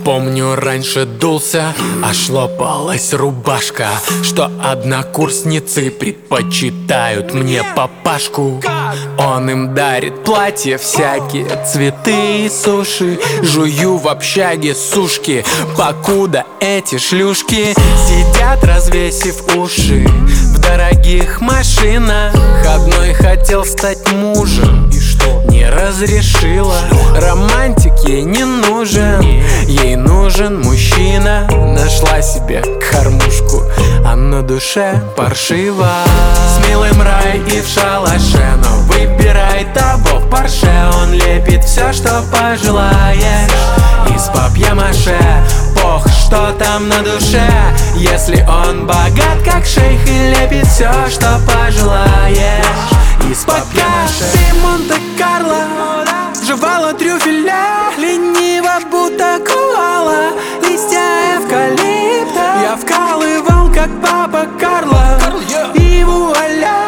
Помню, раньше дулся, аж лопалась рубашка, что однокурсницы предпочитают мне папашку. Он им дарит платья, всякие цветы и суши. Жую в общаге сушки, покуда эти шлюшки сидят, развесив уши в дорогих машинах. Одной хотел стать мужем, и что? Не разрешила. Романтик ей не нужен, ей нужен мужчина. Нашла себе кормушку, а на душе паршиво. С милым рай и в шалаше, но выбирай того в Порше. Он лепит все, что пожелаешь, из папье-маше. Пох, что там на душе, если он богат, как шейх, и лепит все, что пожелаешь, из папье-маше. Ты Монте-Карло, жевала трюфеля, лениво, будто коала, листья эвкалипта. Я вкалывал, как папа Карло, и вуаля,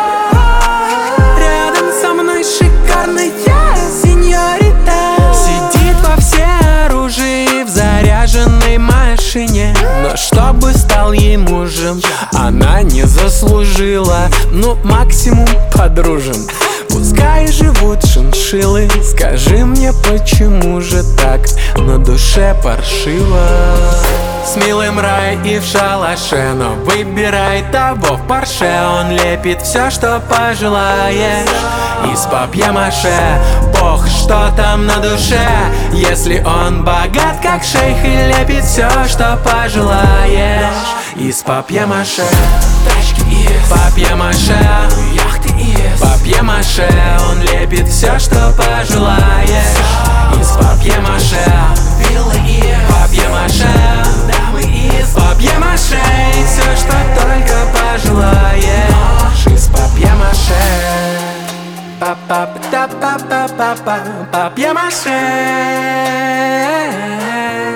рядом со мной шикарная сеньорита. Сидит во всеоружии в заряженной машине, но чтобы стал ей мужем, она не заслужила. Ну, максимум подружим, пускай живут шиншиллы. Скажи мне, почему же так на душе паршиво? С милым рай и в шалаше, но выбирай того в Порше. Он лепит все, что пожелаешь, из папье-маше. Бог, что там на душе, если он богат, как шейх, и лепит все, что пожелаешь, из папье-маше. Тачки из папье-маше, яхты из папье-маше. Он лепит все, что пожелаешь, из папье-маше. Виллы из папье-маше, дамы из папье-маше. И все, что только пожелаешь, из папье-маше. Папье-маше.